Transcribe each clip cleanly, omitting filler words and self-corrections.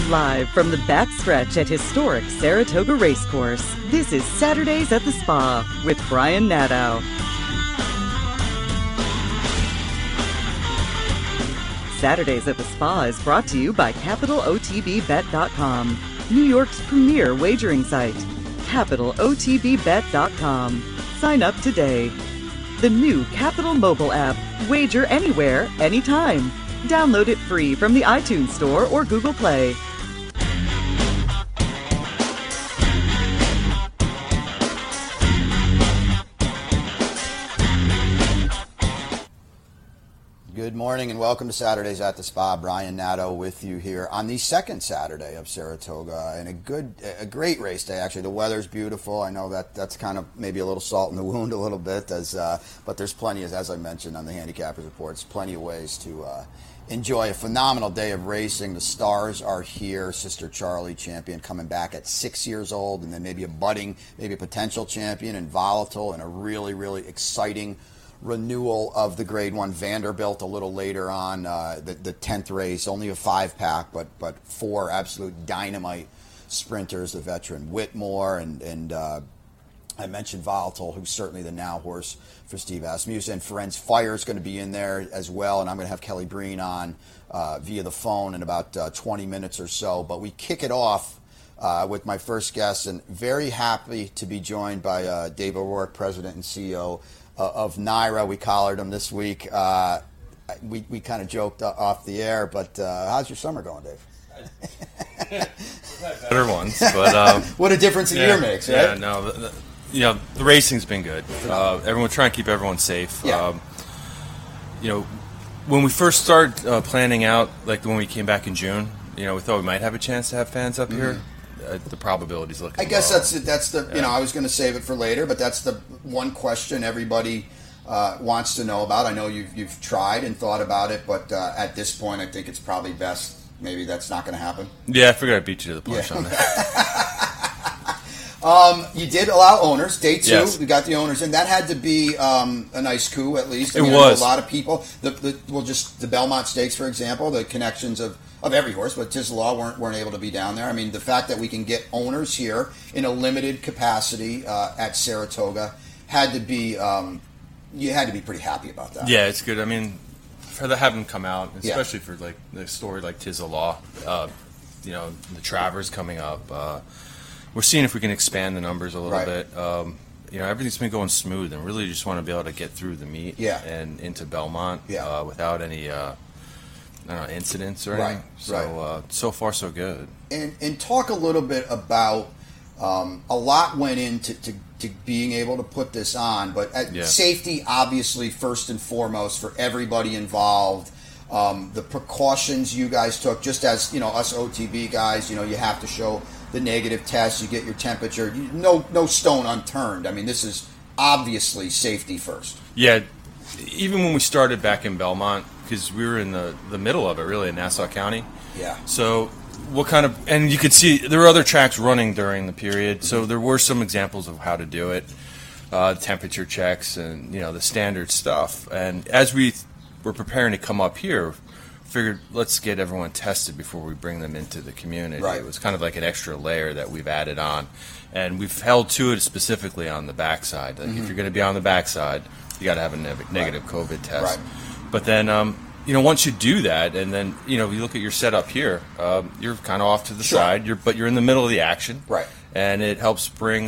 Live from the backstretch at historic Saratoga Racecourse, this is Saturdays at the Spa with Brian Nadeau. Saturdays at the Spa is brought to you by CapitalOTBBet.com, New York's premier wagering site. CapitalOTBBet.com. Sign up today. The new Capital mobile app. Wager anywhere, anytime. Download it free from the iTunes Store or Google Play. Good morning and welcome to Saturdays at the Spa. Brian Nadeau with you here on the second Saturday of Saratoga, and a great race day. Actually, the weather's beautiful. I know that's kind of maybe a little salt in the wound a little bit, but there's plenty, as I mentioned on the Handicappers Reports, plenty of ways to enjoy a phenomenal day of racing. The stars are here. Sister Charlie champion coming back at 6 years old, and then maybe a potential champion in Volatile, and a really, really exciting renewal of the Grade 1 Vanderbilt a little later on, the 10th race, only a 5-pack, but four absolute dynamite sprinters, the veteran Whitmore, and I mentioned Volatile, who's certainly the now horse for Steve Asmussen, and Ferenz Fire is going to be in there as well, and I'm going to have Kelly Breen on via the phone in about 20 minutes or so, but we kick it off with my first guest, and very happy to be joined by Dave O'Rourke, President and CEO of NYRA. We collared him this week. We kind of joked off the air, but how's your summer going, Dave? Better ones, but what a difference a year makes, right? Yeah, the racing's been good. Everyone trying to keep everyone safe. Yeah. When we first started planning out, like when we came back in June, we thought we might have a chance to have fans up here. The probability's looking. I guess that's the I was going to save it for later, but that's the one question everybody wants to know about. I know you've tried and thought about it, but at this point, I think it's probably best. Maybe that's not going to happen. Yeah, I figured I beat you to the punch on that. You did allow owners. Day 2, yes. We got the owners, and that had to be a nice coup, at least. It was. A lot of people. The Belmont Stakes, for example, the connections of every horse, but Tislaw weren't able to be down there. I mean, the fact that we can get owners here in a limited capacity at Saratoga had to be you had to be pretty happy about that. Yeah, it's good. I mean, for having them come out, especially for like the story like Tislaw, the Travers coming up. We're seeing if we can expand the numbers a little bit. Everything's been going smooth, and really just want to be able to get through the meet and into Belmont without any incidents or anything. So so far so good. And talk a little bit about a lot went into to being able to put this on, but safety obviously first and foremost for everybody involved. The precautions you guys took, just as us OTB guys, you have to show the negative test, you get your temperature, no stone unturned. I mean, this is obviously safety first. Yeah, even when we started back in Belmont, because we were in the middle of it, really, in Nassau County. Yeah. So and you could see there were other tracks running during the period, so there were some examples of how to do it, temperature checks and, the standard stuff. And as we were preparing to come up here, figured let's get everyone tested before we bring them into the community. Right. It was kind of like an extra layer that we've added on, and we've held to it specifically on the backside. Like if you're going to be on the backside, you got to have a negative COVID test. Right. But then, once you do that, and then you look at your setup here, you're kind of off to the side. But you're in the middle of the action. Right. And it helps bring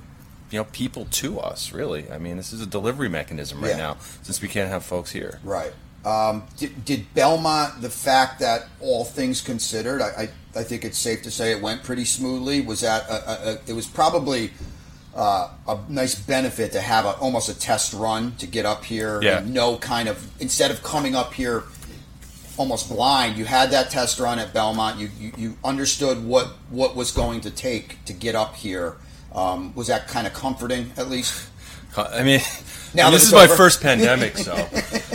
people to us. Really, I mean, this is a delivery mechanism right now since we can't have folks here. Right. Did Belmont, the fact that all things considered, I think it's safe to say it went pretty smoothly. Was that it was probably a nice benefit to have almost a test run to get up here and no kind of, instead of coming up here almost blind, you had that test run at Belmont. You understood what was going to take to get up here. Was that kind of comforting, at least? I mean, this is my first pandemic, so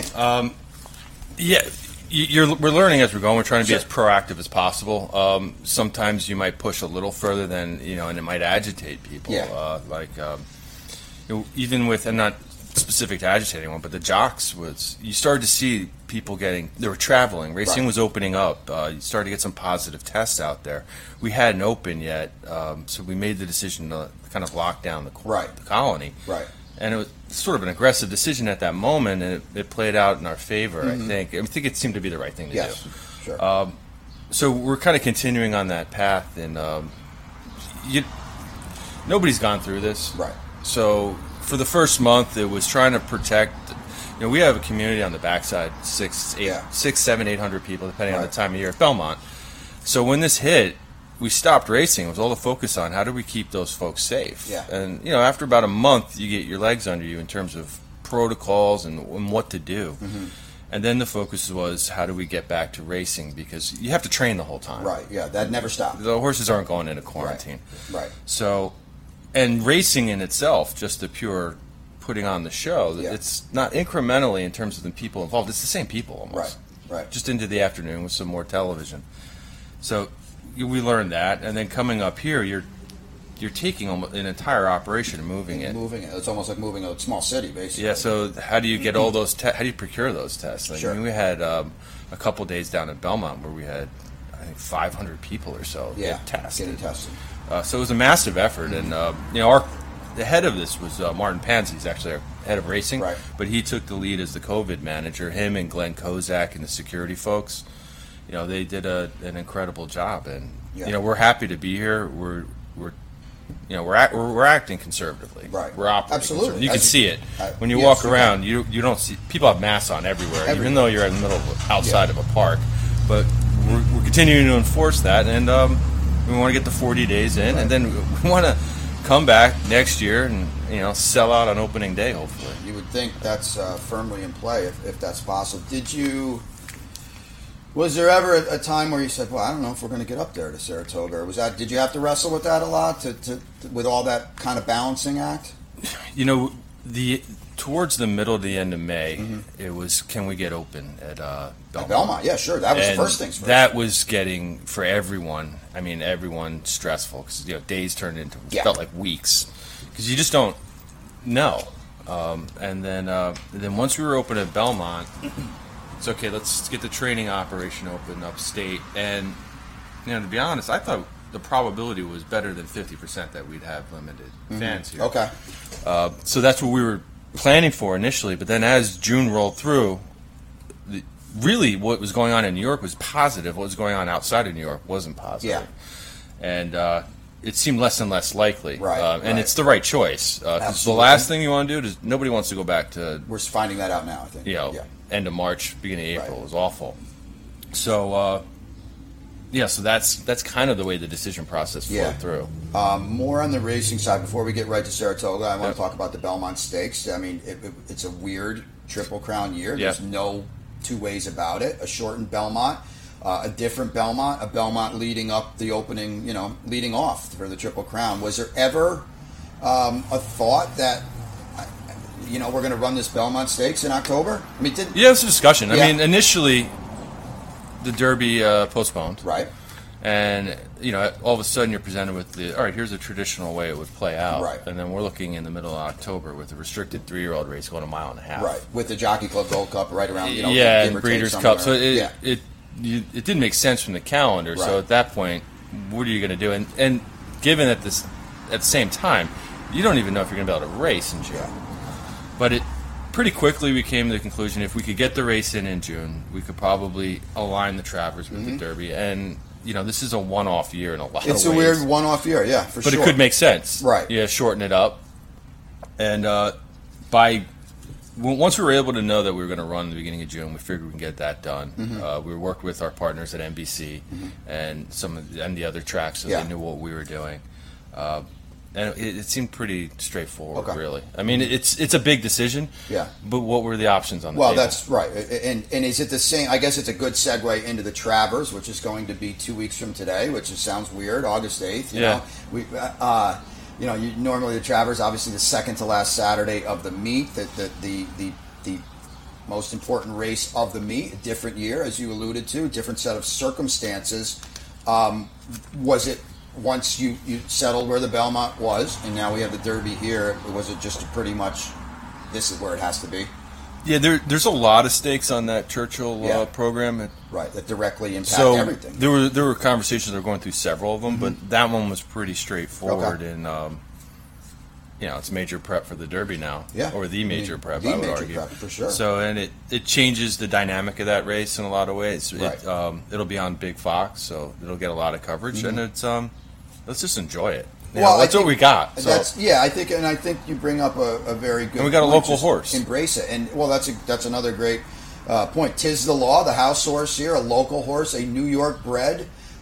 we're learning as we're going. We're trying to be as proactive as possible. Sometimes you might push a little further than and it might agitate people. Yeah. Even with, I'm not specific to agitating one, but the jocks you started to see people they were traveling. Racing was opening up. You started to get some positive tests out there. We hadn't opened yet, so we made the decision to kind of lock down the colony. Right. And it was sort of an aggressive decision at that moment, and it played out in our favor, I think. I think it seemed to be the right thing to do. Sure. So we're kind of continuing on that path, and nobody's gone through this. Right. So for the first month, it was trying to protect. We have a community on the backside, 800 people, depending on the time of year at Belmont. So when this hit, we stopped racing. It was all the focus on how do we keep those folks safe. Yeah. And after about a month, you get your legs under you in terms of protocols and what to do. Mm-hmm. And then the focus was how do we get back to racing, because you have to train the whole time. Right. Yeah. That never stopped. The horses aren't going into quarantine. Right. So, and racing in itself, just the pure putting on the show, it's not incrementally in terms of the people involved. It's the same people almost. Right. Just into the afternoon with some more television. So we learned that, and then coming up here, you're taking almost an entire operation and moving it. It's almost like moving a small city, basically. Yeah. So how do you get all those? How do you procure those tests? Sure. I mean, we had a couple days down at Belmont where we had, I think, 500 people or so get tested. Getting tested. So it was a massive effort, and the head of this was Martin Panzi. He's actually our head of racing, right. But he took the lead as the COVID manager. Him and Glenn Kozak and the security folks, they did an incredible job, and we're happy to be here. We're acting conservatively. Right. We're operating. Absolutely. You can see it when you walk around. You don't see people have masks on everywhere, even though you're in the middle outside of a park. But we're continuing to enforce that, and we want to get the 40 days in, and then we want to come back next year and sell out on opening day. Hopefully, you would think that's firmly in play if that's possible. Was there ever a time where you said, "Well, I don't know if we're going to get up there to Saratoga"? Or did you have to wrestle with that a lot with all that kind of balancing act? Towards the middle to the end of May, it was, can we get open at Belmont? At Belmont, yeah, sure. That was the first things first. That was getting, for everyone, stressful, because days turned into, felt like weeks, because you just don't know. And then once we were open at Belmont, it's okay, let's get the training operation open upstate. And, to be honest, I thought the probability was better than 50% that we'd have limited fans here. Okay. So that's what we were planning for initially, but then as June rolled through, really what was going on in New York was positive. What was going on outside of New York wasn't positive. Yeah. And it seemed less and less likely. Right. And it's the right choice. Because the last thing you want to do is nobody wants to go back to... We're finding that out now, I think. End of March, beginning of April. It was awful. So... so that's kind of the way the decision process flowed through. More on the racing side, before we get right to Saratoga, I want to talk about the Belmont Stakes. I mean, it's a weird Triple Crown year. There's no two ways about it. A shortened Belmont, a different Belmont, a Belmont leading up the opening, leading off for the Triple Crown. Was there ever a thought that, we're going to run this Belmont Stakes in October? I mean, it's a discussion. I mean, initially... the Derby postponed. Right. And, all of a sudden you're presented with all right, here's a traditional way it would play out. Right. And then we're looking in the middle of October with a restricted 3-year-old race going a mile and a half. Right. With the Jockey Club Gold Cup right around, and Breeders' Cup. So it didn't make sense from the calendar. Right. So at that point, what are you going to do? And given at the same time, you don't even know if you're going to be able to race in June. Yeah. But pretty quickly we came to the conclusion if we could get the race in June, we could probably align the Travers with the Derby. And, this is a one-off year in a lot of ways. It's a weird one-off year, for sure. But it could make sense. Right. Shorten it up. And once we were able to know that we were going to run in the beginning of June, we figured we can get that done. We worked with our partners at NBC and the other tracks, so they knew what we were doing. And it seemed pretty straightforward, really. I mean, it's a big decision. Yeah. But what were the options on the table? Well, that's right. And is it the same? I guess it's a good segue into the Travers, which is going to be 2 weeks from today, which sounds weird. August 8th. You know, normally the Travers, obviously the second to last Saturday of the meet, the most important race of the meet. A different year, as you alluded to, different set of circumstances. Was it? Once you settled where the Belmont was, and now we have the Derby here, was it just pretty much this is where it has to be. Yeah, there's a lot of stakes on that Churchill program. Right, that directly impact everything. There were conversations that were going through several of them, but that one was pretty straightforward. Okay. And it's major prep for the Derby now, or the major prep. The I would major argue prep, for sure. So, and it changes the dynamic of that race in a lot of ways. Right. It'll be on Big Fox, so it'll get a lot of coverage, and it's let's just enjoy it. That's what we got. So. I think you bring up a very good. And we got a point. local Just horse. Embrace it, and that's another great point. Tiz the Law, the house horse here, a local horse, a New York bred.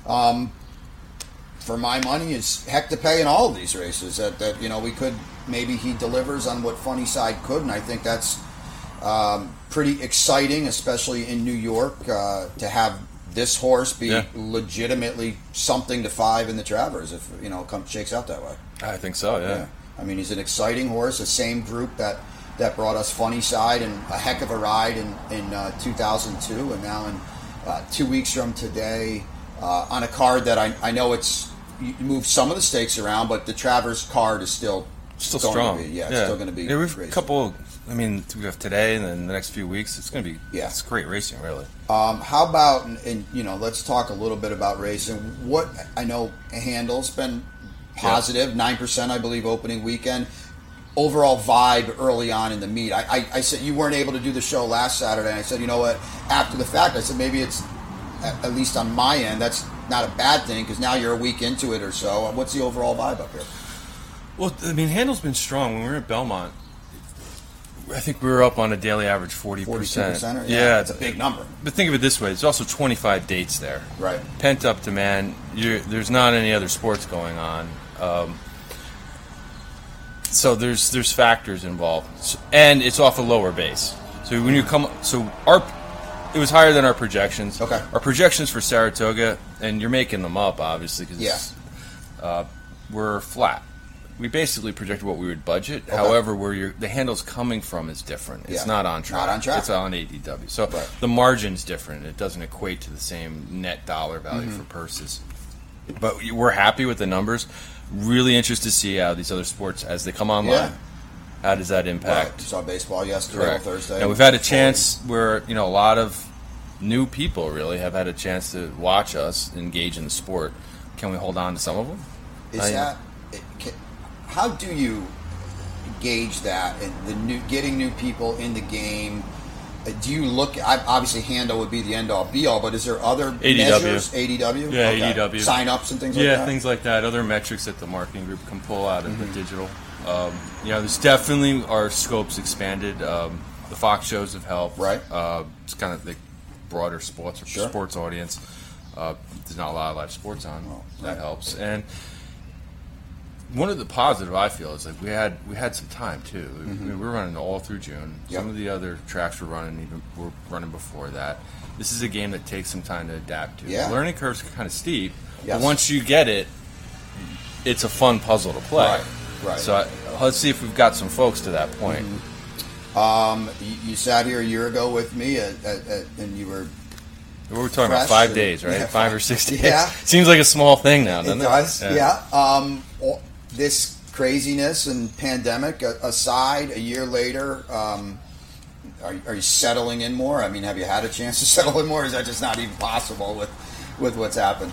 For my money, is heck to pay in all of these races. That we could maybe he delivers on what Funny Side could, and I think that's pretty exciting, especially in New York, to have this horse be legitimately something to 5 in the Travers if shakes out that way. I think so. Yeah. I mean, he's an exciting horse. The same group that brought us Funny Side and a heck of a ride in 2002, and now in 2 weeks from today on a card that I know you moved some of the stakes around, but the Travers card is still strong. It's still going to be. Yeah, we've a couple. I mean, we have today and then the next few weeks. It's going to be. Yeah. It's great racing, really. How about let's talk a little bit about racing. What I know, Handel's been positive, 9%, I believe, opening weekend. Overall vibe early on in the meet. I said you weren't able to do the show last Saturday, and I said, you know what? After the fact, I said maybe it's at least on my end. That's not a bad thing because now you're a week into it or so. What's the overall vibe up here? Well, I mean, Handel's been strong. When we were at Belmont, I think we were up on a daily average 40%. 42%? Yeah. It's a big number. But think of it this way. There's also 25 dates there. Right. Pent-up demand. There's not any other sports going on. So there's factors involved. And it's off a lower base. So when you come... It was higher than our projections. Okay. Our projections for Saratoga, and you're making them up, obviously, because we're flat. We basically projected what we would budget. Okay. However, where the handle's coming from is different. It's not on track. Not on track. It's on ADW. So the margin's different. It doesn't equate to the same net dollar value for purses. But we're happy with the numbers. Really interested to see how these other sports, as they come online, how does that impact? Right. Saw baseball yesterday on Thursday. Now, we've had a chance where a lot of new people really have had a chance to watch us engage in the sport. Can we hold on to some of them? How do you gauge that? And getting new people in the game. Do you look? Obviously, Handle would be the end all be all, but is there other measures? ADW. Yeah, okay. ADW. Sign-ups and things like that. Yeah, things like that. Other metrics that the marketing group can pull out of the digital. There's definitely our scope's expanded. The Fox shows have helped. Right. It's kind of the broader sports audience. There's not a lot of live sports on. Well, that helps. And one of the positive I feel is we had some time too. We were running all through June. Some of the other tracks were running before that. This is a game that takes some time to adapt to. Yeah. The learning curve's kind of steep, but once you get it, it's a fun puzzle to play. Right. So let's see if we've got some folks to that point. You sat here a year ago with me, and you were. We were talking about 5 days, right? Yeah, 5 or 6 days. Yeah. Seems like a small thing now, doesn't it? It does, yeah. This craziness and pandemic aside, a year later, are you settling in more? I mean, have you had a chance to settle in more? Or is that just not even possible with what's happened?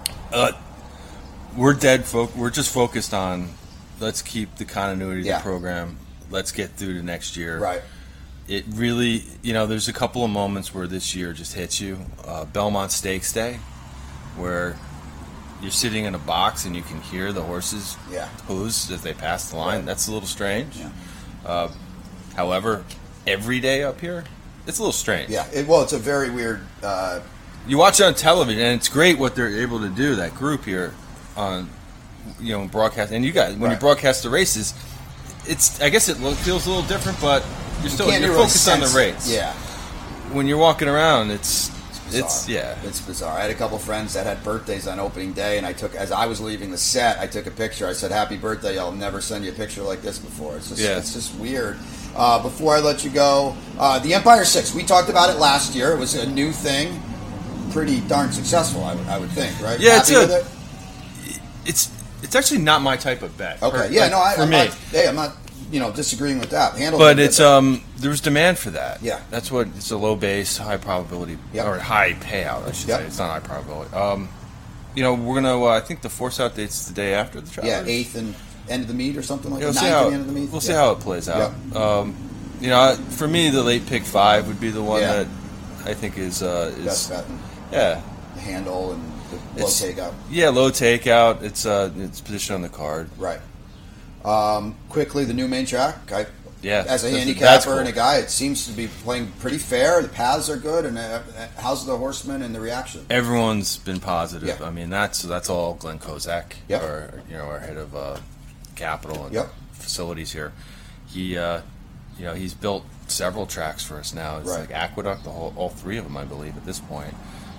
We're we're just focused on let's keep the continuity of the program. Let's get through to next year. Right. It really, there's a couple of moments where this year just hits you. Belmont Stakes Day, where you're sitting in a box and you can hear the horses' hooves as they pass the line. Right. That's a little strange. Yeah. However, every day up here, it's a little strange. Yeah. It's a very weird. You watch it on television, and it's great what they're able to do. That group here on, broadcast, and you guys when you broadcast the races, I guess it feels a little different, but you're focused on the race. Yeah. When you're walking around, it's bizarre. I had a couple friends that had birthdays on opening day, and as I was leaving the set, I took a picture. I said, "Happy birthday! I'll never send you a picture like this before." It's just weird. Before I let you go, the Empire 6. We talked about it last year. It was a new thing, pretty darn successful. I would think, right? Yeah, Happy with it? It's actually not my type of bet. Okay, I'm not disagreeing with that. Handle, but it's there's demand for that. Yeah, that's what it's a low base, high probability, or high payout. I should say it's not high probability. We're gonna. I think the force out date's the day after the Travers. Yeah, 8th and end of the meet or something like that. We'll see how it plays out. For me, the late pick 5 would be the one that I think is best bet. Yeah, the handle and the low takeout. Yeah, low takeout. It's positioned on the card. Right. Quickly, the new main track. As a handicapper and a guy, it seems to be playing pretty fair. The paths are good, and how's the horsemen and the reaction? Everyone's been positive. Yeah. I mean, that's all Glenn Kozak, our head of capital and facilities here. He's built several tracks for us now. It's like Aqueduct, all 3 of them, I believe, at this point.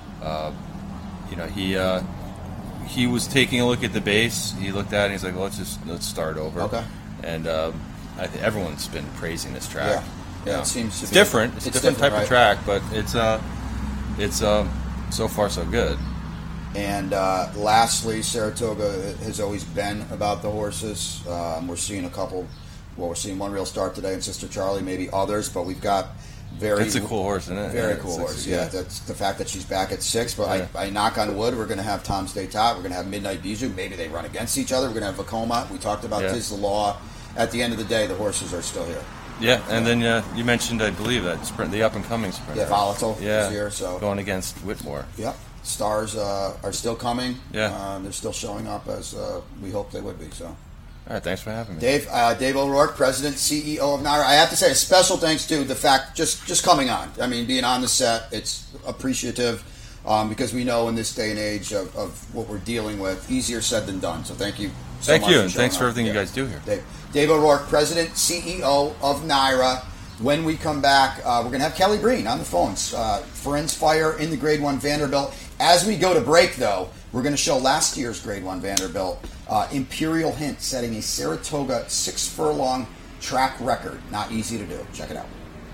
He was taking a look at the base. He looked at it and he's like, well, let's start over. Okay. And I think everyone's been praising this track. Yeah, it seems to be different. It's a different type of track, but it's so far so good. And lastly, Saratoga has always been about the horses. We're seeing a couple. Well, we're seeing one real start today in Sister Charlie, maybe others, but we've got It's a cool horse, isn't it? Very cool horse. Yeah, that's the fact that she's back at 6. But I knock on wood. We're going to have Tom Stay Top. We're going to have Midnight Bijou. Maybe they run against each other. We're going to have Vekoma. We talked about Tis the Law. At the end of the day, the horses are still here. Yeah, and then you mentioned, I believe, that sprint, the up-and-coming sprinter. Yeah, Volatile is here. So going against Whitmore. Yep. Stars are still coming. Yeah. They're still showing up as we hoped they would be. So. All right, thanks for having me. Dave O'Rourke, President, CEO of NYRA. I have to say a special thanks to the fact just coming on. I mean, being on the set, it's appreciative because we know in this day and age of what we're dealing with, easier said than done. So thank you so much. Thank you, and thanks for everything you guys do here. Dave O'Rourke, President, CEO of NYRA. When we come back, we're going to have Kelly Breen on the phones. Friends Fire in the Grade 1 Vanderbilt. As we go to break, though, we're going to show last year's Grade 1 Vanderbilt. Imperial Hint setting a Saratoga 6-furlong track record. Not easy to do. Check it out.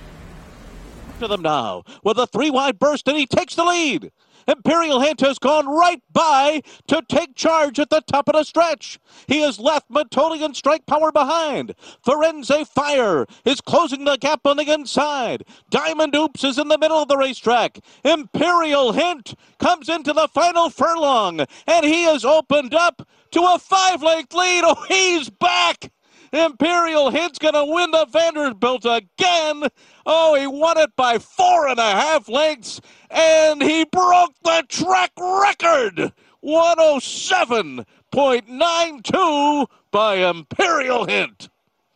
To them now with a 3-wide burst, and he takes the lead. Imperial Hint has gone right by to take charge at the top of the stretch. He has left Metolian Strike Power behind. Firenze Fire is closing the gap on the inside. Diamond Oops is in the middle of the racetrack. Imperial Hint comes into the final furlong, and he has opened up to a 5-length lead. Oh, he's back! Imperial Hint's going to win the Vanderbilt again. Oh, he won it by 4.5 lengths, and he broke the track record. 107.92 by Imperial Hint.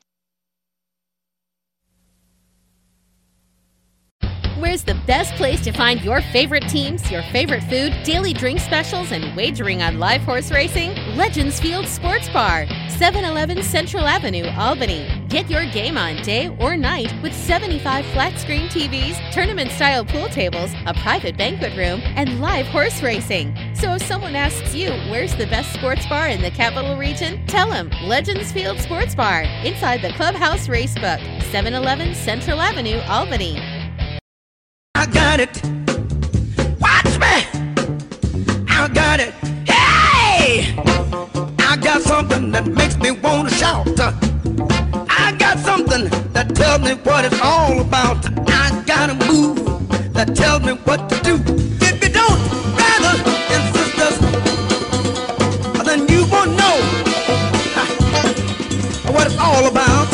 Where's the best place to find your favorite teams, your favorite food, daily drink specials, and wagering on live horse racing? Legends Field Sports Bar, 711 Central Avenue, Albany. Get your game on day or night with 75 flat-screen TVs, tournament-style pool tables, a private banquet room, and live horse racing. So if someone asks you, where's the best sports bar in the capital region? Tell them Legends Field Sports Bar, inside the Clubhouse Racebook, 711 Central Avenue, Albany. I got it. Watch me. I got it. Hey! I got something that makes me want to shout. I got something that tells me what it's all about. I got a move that tells me what to do. If you don't, brothers and sisters, then you won't know what it's all about.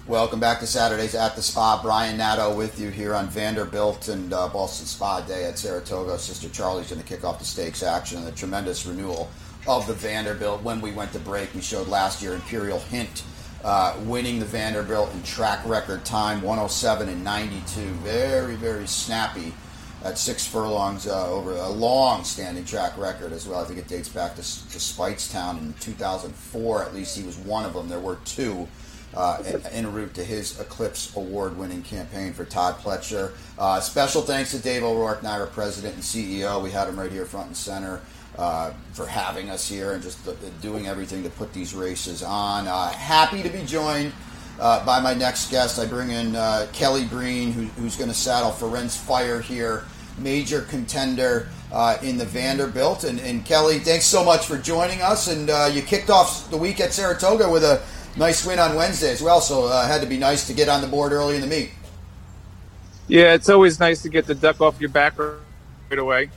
Welcome back to Saturdays at the Spa. Brian Nadeau with you here on Vanderbilt and Boston Spa Day at Saratoga. Sister Charlie's going to kick off the stakes action and the tremendous renewal of the Vanderbilt. When we went to break, we showed last year Imperial Hint winning the Vanderbilt in track record time, 107 and 92. Very, very snappy at 6 furlongs over a long-standing track record as well. I think it dates back to Speightstown in 2004. At least he was one of them. There were two en route to his Eclipse Award-winning campaign for Todd Pletcher. Special thanks to Dave O'Rourke, NYRA President and CEO. We had him right here front and center for having us here and just doing everything to put these races on. Happy to be joined by my next guest. I bring in Kelly Breen, who's going to saddle Ferenz Fire here, major contender in the Vanderbilt. And Kelly, thanks so much for joining us. And you kicked off the week at Saratoga with a nice win on Wednesday as well, so it had to be nice to get on the board early in the meet. Yeah, it's always nice to get the duck off your back right away.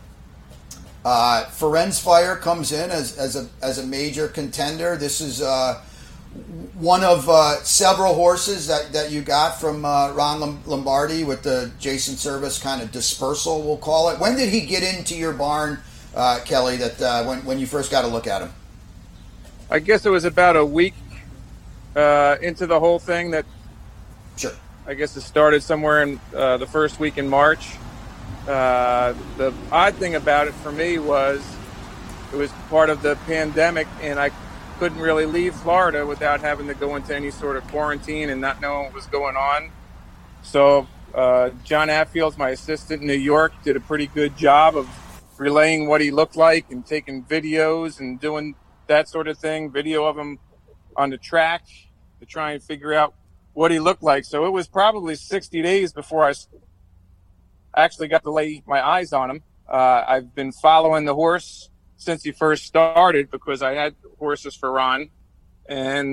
Ferenz Fire comes in as a major contender. This is one of several horses that you got from Ron Lombardi with the Jason Service kind of dispersal, we'll call it. When did he get into your barn, Kelly, that when you first got a look at him? I guess it was about a week into the whole thing that sure. I guess it started somewhere in the first week in March. The odd thing about it for me was it was part of the pandemic, and I couldn't really leave Florida without having to go into any sort of quarantine and not knowing what was going on. So John Affield's my assistant in New York, did a pretty good job of relaying what he looked like and taking videos and doing that sort of thing, video of him on the track to try and figure out what he looked like. So it was probably 60 days before I actually got to lay my eyes on him. I've been following the horse since he first started because I had horses for Ron. And,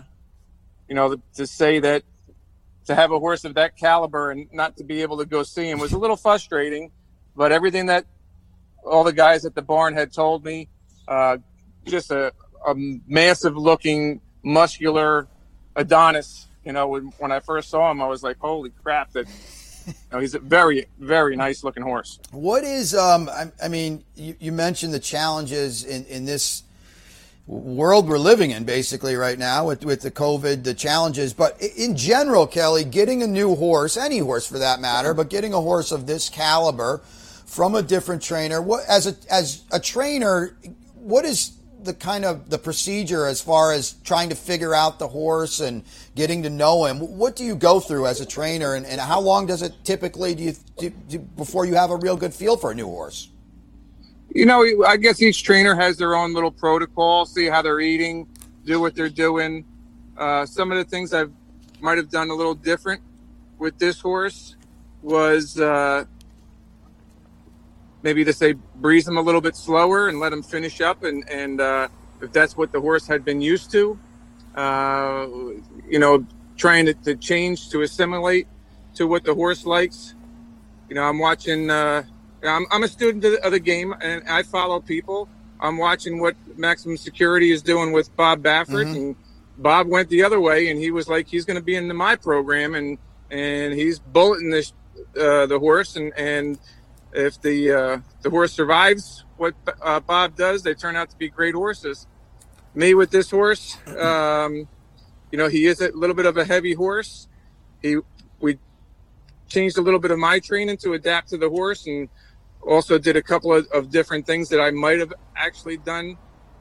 to say that to have a horse of that caliber and not to be able to go see him was a little frustrating. But everything that all the guys at the barn had told me, just a massive looking, muscular Adonis. When I first saw him, I was like, holy crap, he's a very, very nice looking horse. What is, you mentioned the challenges in this world we're living in basically right now with the COVID, the challenges, but in general, Kelly, getting a new horse, any horse for that matter, but getting a horse of this caliber from a different trainer, as a trainer, what is the kind of the procedure as far as trying to figure out the horse and getting to know him? What do you go through as a trainer, and how long does it typically do before you have a real good feel for a new horse? I guess each trainer has their own little protocol, see how they're eating, do what they're doing. Some of the things I might have done a little different with this horse was maybe to say breeze him a little bit slower and let him finish up. And if that's what the horse had been used to, trying to change to assimilate to what the horse likes. I'm watching, I'm a student of the game and I follow people. I'm watching what Maximum Security is doing with Bob Baffert. Mm-hmm. And Bob went the other way and he was like, he's going to be in my program and he's bulleting the horse and if the horse survives what Bob does, they turn out to be great horses. Me with this horse, he is a little bit of a heavy horse. We changed a little bit of my training to adapt to the horse, and also did a couple of different things that I might have actually done.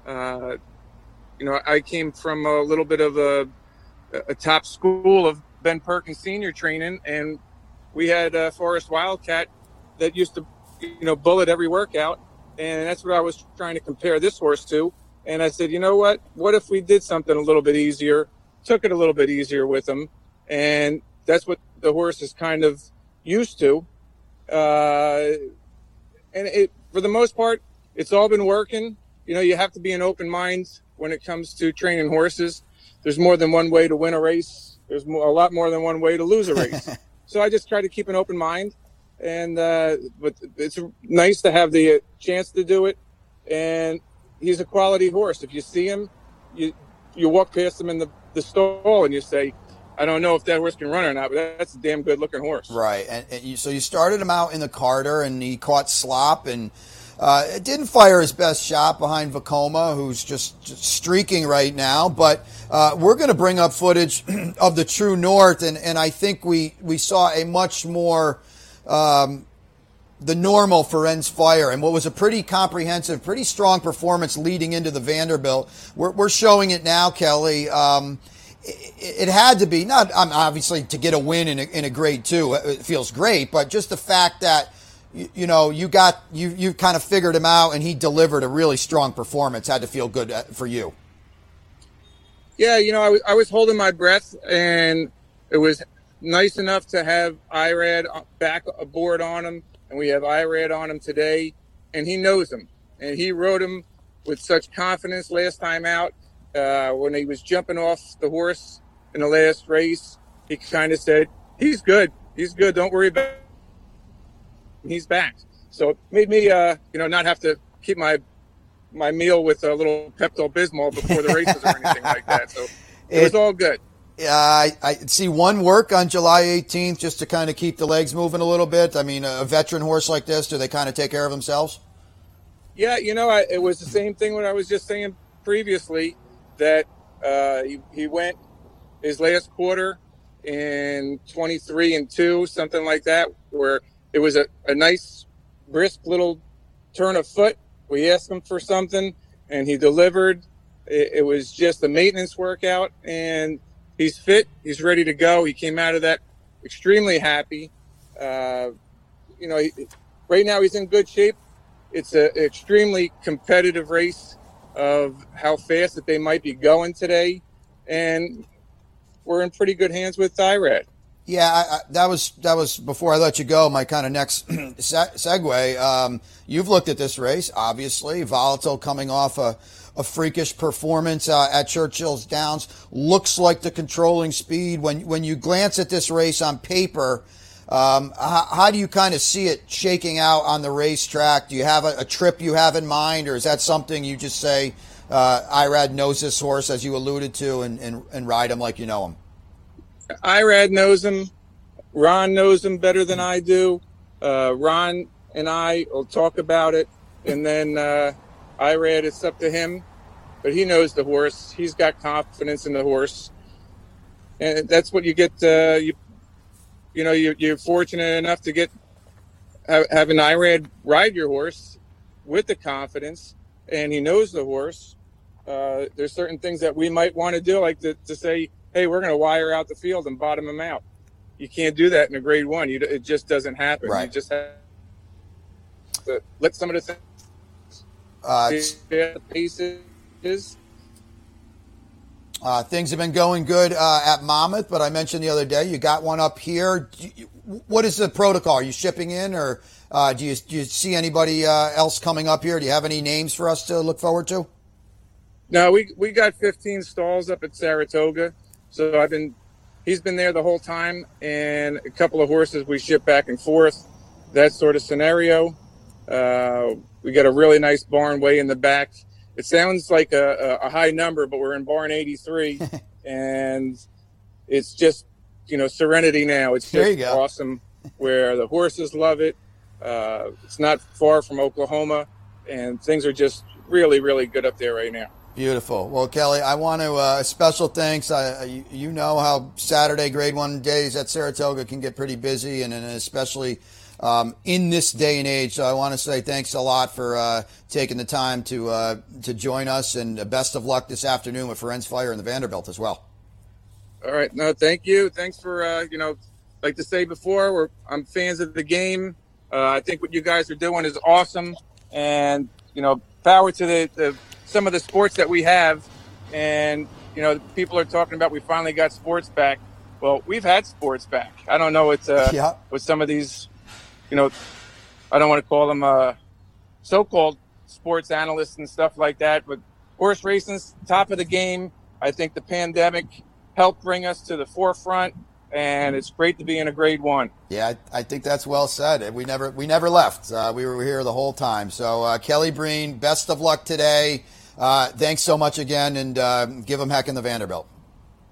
I came from a little bit of a top school of Ben Perkins Senior training, and we had Forrest Wildcat that used to, bullet every workout. And that's what I was trying to compare this horse to. And I said, you know what if we did something a little bit easier, took it a little bit easier with him? And that's what the horse is kind of used to. And for the most part, it's all been working. You have to be an open mind when it comes to training horses. There's more than one way to win a race. There's a lot more than one way to lose a race. So I just try to keep an open mind. And but it's nice to have the chance to do it. And he's a quality horse. If you see him, you walk past him in the stall and you say, I don't know if that horse can run or not, but that's a damn good looking horse. Right. So you started him out in the Carter, and he caught slop, and it didn't fire his best shot behind Vekoma, who's just streaking right now. But we're going to bring up footage of the True North, and I think we saw a much more the normal Firenze Fire, and what was a pretty comprehensive, pretty strong performance leading into the Vanderbilt. We're showing it now, Kelly. It had to be, not obviously to get a win in a grade 2, it feels great, but just the fact that you kind of figured him out and he delivered a really strong performance had to feel good for you. Yeah, I was holding my breath, and it was nice enough to have Irad back aboard on him, and we have Irad on him today, and he knows him, and he rode him with such confidence last time out. When he was jumping off the horse in the last race, he kind of said, he's good, don't worry about it. He's back. So it made me, not have to keep my meal with a little Pepto-Bismol before the races or anything like that. So it was all good. I see one work on July 18th just to kind of keep the legs moving a little bit. I mean, a veteran horse like this, do they kind of take care of themselves? Yeah, it was the same thing what I was just saying previously, that he went his last quarter in 23-2, something like that, where it was a nice, brisk little turn of foot. We asked him for something, and he delivered. It was just a maintenance workout, and he's fit. He's ready to go. He came out of that extremely happy. Right now he's in good shape. It's an extremely competitive race of how fast that they might be going today, and we're in pretty good hands with Irad. Yeah, that was before I let you go. My kind of next segue. You've looked at this race, obviously. Volatile coming off a freakish performance at Churchill's Downs. Looks like the controlling speed. When you glance at this race on paper, how do you kind of see it shaking out on the racetrack? Do you have a trip you have in mind, or is that something you just say, Irad knows this horse, as you alluded to, and ride him like you know him? Irad knows him. Ron knows him better than I do. Ron and I will talk about it, and then Irad, it's up to him. But he knows the horse. He's got confidence in the horse, and that's what you get. You're fortunate enough to have an Irad ride your horse with the confidence, and he knows the horse. There's certain things that we might want to do, like to say, hey, we're going to wire out the field and bottom him out. You can't do that in a grade 1. It just doesn't happen. Right. You just have to let some of the things things have been going good at Monmouth, but I mentioned the other day you got one up here. What is the protocol? Are you shipping in, or do you see anybody else coming up here? Do you have any names for us to look forward to? No, we got 15 stalls up at Saratoga. So he's been there the whole time, and a couple of horses we ship back and forth, that sort of scenario. We got a really nice barn way in the back. It sounds like a high number, but we're in barn 83, and it's just, serenity now. It's just awesome, where the horses love it. It's not far from Oklahoma, and things are just really, really good up there right now. Beautiful. Well, Kelly, I want to special thanks. You know how Saturday grade 1 days at Saratoga can get pretty busy, and especially in this day and age. So I want to say thanks a lot for taking the time to join us, and best of luck this afternoon with Firenze Fire and the Vanderbilt as well. All right. No, thank you. Thanks for, like to say before, I'm fans of the game. I think what you guys are doing is awesome, and, power to the some of the sports that we have, and people are talking about we finally got sports back. Well, we've had sports back. I don't know with some of these, I don't want to call them so-called sports analysts and stuff like that, but horse racing's top of the game. I think the pandemic helped bring us to the forefront, and it's great to be in a grade 1. Yeah, I think that's well said. We never left. We were here the whole time. So Kelly Breen, best of luck today. Thanks so much again, and give them heck in the Vanderbilt.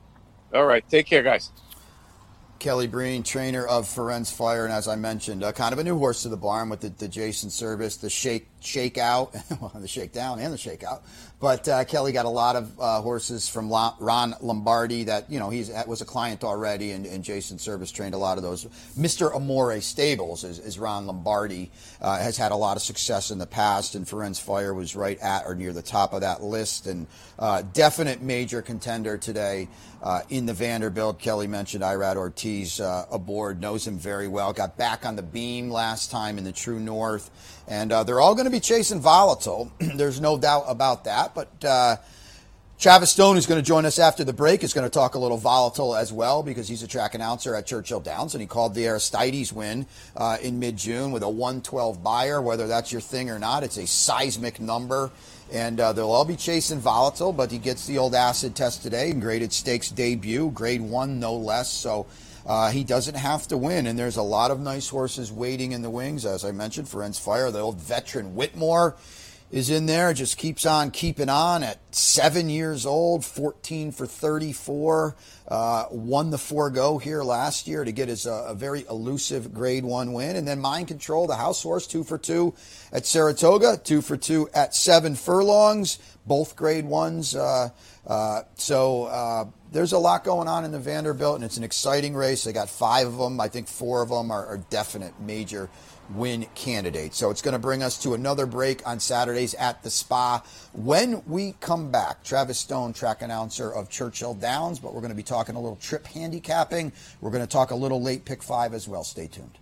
All right. Take care, guys. Kelly Breen, trainer of Ferenz Fire, and as I mentioned, kind of a new horse to the barn with the Jason Service, the shakeout, well, the shakedown and the shakeout. But Kelly got a lot of horses from Ron Lombardi that, he was a client already, and Jason Service trained a lot of those. Mr. Amore Stables is Ron Lombardi, has had a lot of success in the past, and Ferenz Fire was right at or near the top of that list, and definite major contender today in the Vanderbilt. Kelly mentioned Irad Ortiz aboard, knows him very well, got back on the beam last time in the True North, and they're all going to be chasing Volatile. There's no doubt about that, but Travis Stone, who's going to join us after the break, is going to talk a little Volatile as well, because he's a track announcer at Churchill Downs, and he called the Aristides win in mid-June with a 112 buyer. Whether that's your thing or not, it's a seismic number. And they'll all be chasing Volatile, but he gets the old acid test today and graded stakes debut, grade 1 no less. So he doesn't have to win. And there's a lot of nice horses waiting in the wings. As I mentioned, Ferenz Fire, the old veteran Whitmore is in there, just keeps on keeping on at 7 years old, 14 for 34, won the 4-go here last year to get his a very elusive grade 1 win. And then Mind Control, the house horse, 2 for 2 at Saratoga, 2 for 2 at 7 furlongs, both grade 1s. So there's a lot going on in the Vanderbilt, and it's an exciting race. They got 5 of them. I think 4 of them are definite major win candidates. So it's going to bring us to another break on Saturdays at the Spa. When we come back, Travis Stone, track announcer of Churchill Downs, but we're going to be talking a little trip handicapping. We're going to talk a little late pick 5 as well. Stay tuned.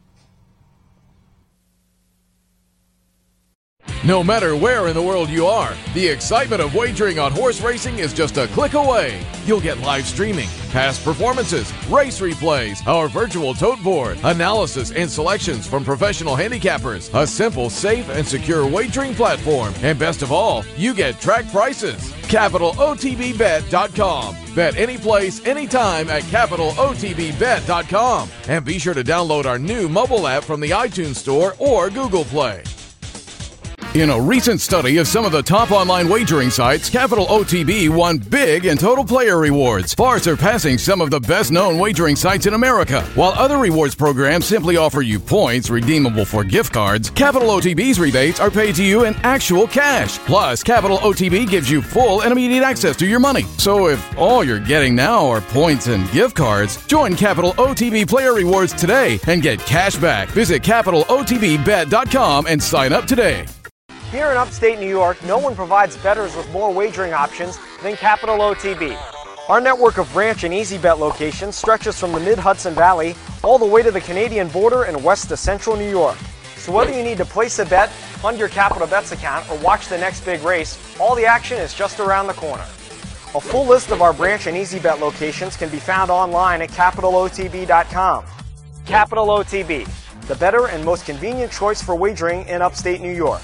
No matter where in the world you are, the excitement of wagering on horse racing is just a click away. You'll get live streaming, past performances, race replays, our virtual tote board, analysis and selections from professional handicappers, a simple, safe, and secure wagering platform, and best of all, you get track prices. CapitalOTBBet.com. Bet any place, anytime at CapitalOTBBet.com. And be sure to download our new mobile app from the iTunes Store or Google Play. In a recent study of some of the top online wagering sites, Capital OTB won big in total player rewards, far surpassing some of the best-known wagering sites in America. While other rewards programs simply offer you points redeemable for gift cards, Capital OTB's rebates are paid to you in actual cash. Plus, Capital OTB gives you full and immediate access to your money. So if all you're getting now are points and gift cards, join Capital OTB Player Rewards today and get cash back. Visit CapitalOTBBet.com and sign up today. Here in upstate New York, no one provides bettors with more wagering options than Capital OTB. Our network of branch and easy bet locations stretches from the mid-Hudson Valley all the way to the Canadian border and west to central New York. So whether you need to place a bet, fund your Capital Bets account, or watch the next big race, all the action is just around the corner. A full list of our branch and easy bet locations can be found online at CapitalOTB.com. Capital OTB, the better and most convenient choice for wagering in upstate New York.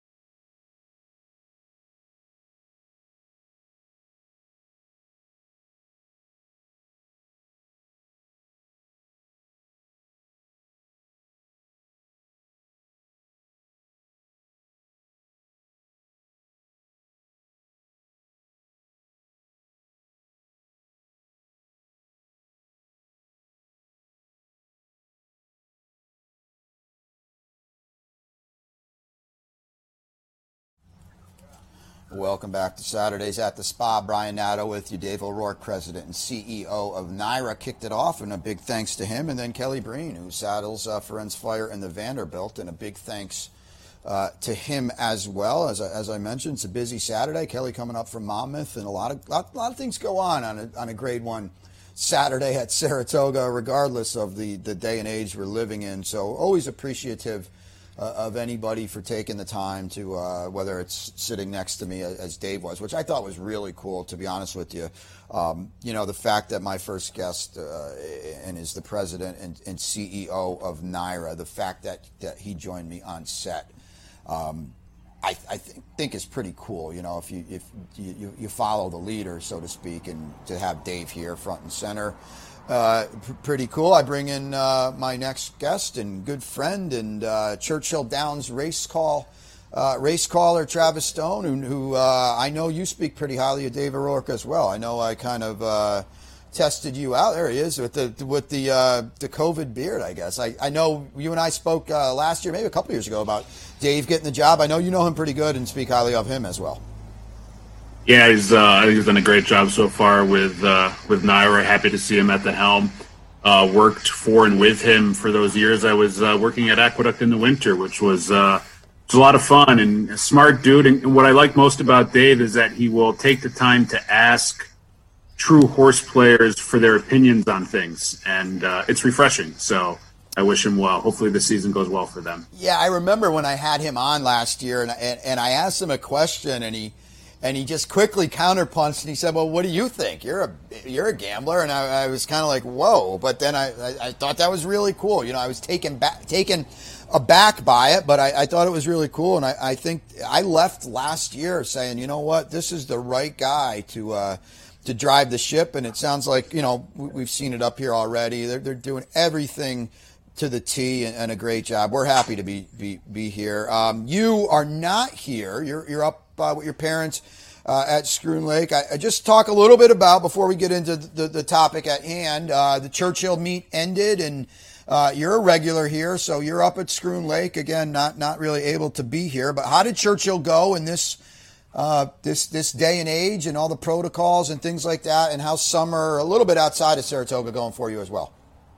Welcome back to Saturdays at the Spa. Brian Nadeau with you. Dave O'Rourke, president and CEO of NYRA, kicked it off, and a big thanks to him. And then Kelly Breen, who saddles Ferenz Fire in the Vanderbilt, and a big thanks to him as well. As I mentioned, it's a busy Saturday. Kelly coming up from Monmouth, and a lot of things go on a grade 1 Saturday at Saratoga, regardless of the day and age we're living in. So always appreciative of anybody for taking the time to, whether it's sitting next to me as Dave was, which I thought was really cool, to be honest with you. The fact that my first guest and is the president and CEO of NYRA, the fact that he joined me on set, I think is pretty cool. If you follow the leader, so to speak, and to have Dave here front and center. Pretty cool. I bring in my next guest and good friend and Churchill Downs race caller Travis Stone, who I know you speak pretty highly of Dave O'Rourke as well. I know I kind of tested you out. There he is with the COVID beard, I guess. I know you and I spoke last year, maybe a couple years ago, about Dave getting the job. I know you know him pretty good and speak highly of him as well. Yeah, he's done a great job so far with Naira. Happy to see him at the helm. Worked for and with him for those years I was working at Aqueduct in the winter, which was a lot of fun, and a smart dude. And what I like most about Dave is that he will take the time to ask true horse players for their opinions on things, and it's refreshing. So I wish him well. Hopefully the season goes well for them. Yeah, I remember when I had him on last year, and I asked him a question, and he just quickly counterpunched, and he said, "Well, what do you think? You're a gambler." And I was kind of like, "Whoa!" But then I thought that was really cool. I was taken aback by it, but I thought it was really cool. And I think I left last year saying, you know what, this is the right guy to drive the ship. And it sounds like we've seen it up here already. They're doing everything to the T and a great job. We're happy to be here. You are not here. You're up with your parents at Schroon Lake. I just talk a little bit about, before we get into the topic at hand, the Churchill meet ended, and you're a regular here, so you're up at Schroon Lake again. Not really able to be here, but how did Churchill go in this day and age, and all the protocols and things like that, and how's summer a little bit outside of Saratoga going for you as well?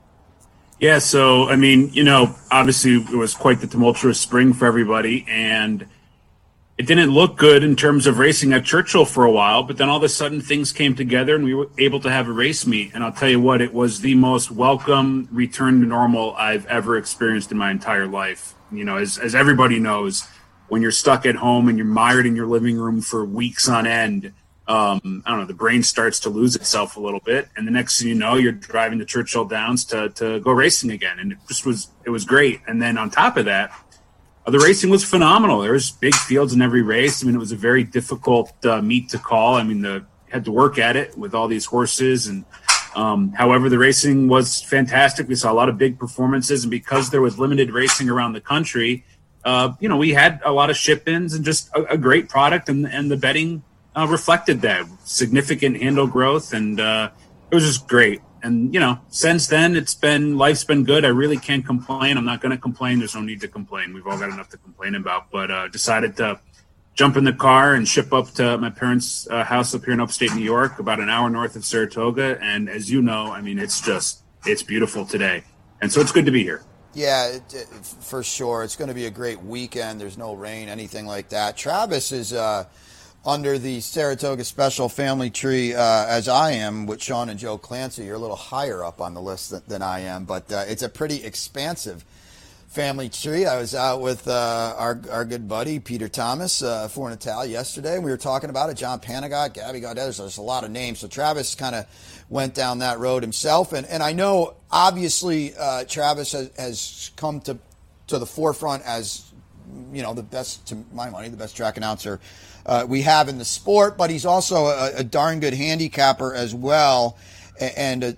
Yeah, so I mean, obviously it was quite the tumultuous spring for everybody, and it didn't look good in terms of racing at Churchill for a while, but then all of a sudden things came together and we were able to have a race meet. And I'll tell you what, it was the most welcome return to normal I've ever experienced in my entire life. As everybody knows, when you're stuck at home and you're mired in your living room for weeks on end, I don't know, the brain starts to lose itself a little bit. And the next thing you know, you're driving to Churchill Downs to go racing again. And it was great. And then on top of that, the racing was phenomenal. There was big fields in every race. I mean, it was a very difficult meet to call. I mean, had to work at it with all these horses. And however, the racing was fantastic. We saw a lot of big performances. And because there was limited racing around the country, we had a lot of ship-ins and just a great product. And the betting reflected that. Significant handle growth. And it was just great. And, since then, life's been good. I really can't complain. I'm not going to complain. There's no need to complain. We've all got enough to complain about. But decided to jump in the car and ship up to my parents' house up here in upstate New York, about an hour north of Saratoga. And as you know, I mean, it's beautiful today. And so it's good to be here. Yeah, for sure. It's going to be a great weekend. There's no rain, anything like that. Travis is under the Saratoga Special family tree, as I am with Sean and Joe Clancy. You're a little higher up on the list than I am, but it's a pretty expansive family tree. I was out with our good buddy Peter Thomas for Natal yesterday. We were talking about it. John Panagot, Gabby Gaudet. There's a lot of names. So Travis kind of went down that road himself, and I know obviously Travis has come to the forefront as the best, to my money, the best track announcer we have in the sport, but he's also a darn good handicapper as well, and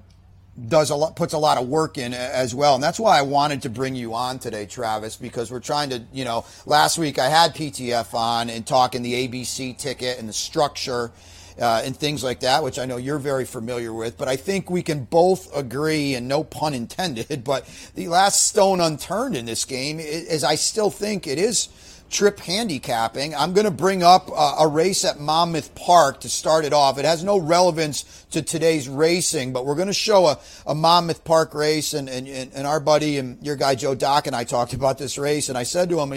puts a lot of work in as well. And that's why I wanted to bring you on today, Travis, because we're trying to, last week I had PTF on and talking the ABC ticket and the structure and things like that, which I know you're very familiar with. But I think we can both agree, and no pun intended, but the last stone unturned in this game is I still think it is trip handicapping. I'm going to bring up a race at Monmouth Park to start it off. It has no relevance to today's racing, but we're going to show a Monmouth Park race, and our buddy and your guy Joe Dock and I talked about this race, and I said to him,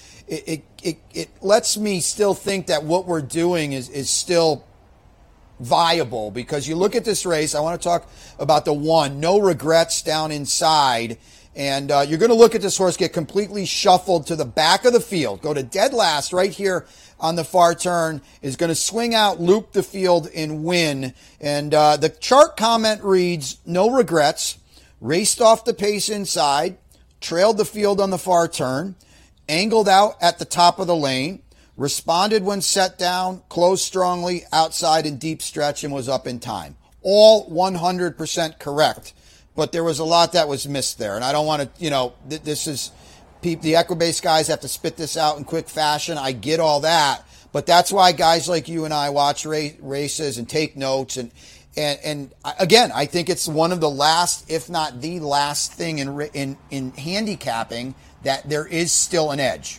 it lets me still think that what we're doing is still viable, because you look at this race. I want to talk about the one, No Regrets down inside. And you're going to look at this horse get completely shuffled to the back of the field, go to dead last right here on the far turn, is going to swing out, loop the field, and win. And the chart comment reads, No Regrets, raced off the pace inside, trailed the field on the far turn, angled out at the top of the lane, responded when set down, closed strongly, outside in deep stretch, and was up in time. All 100% correct. But there was a lot that was missed there. And I don't want to, this is, the Equibase guys have to spit this out in quick fashion. I get all that. But that's why guys like you and I watch races and take notes. And And again, I think it's one of the last, if not the last thing in handicapping that there is still an edge.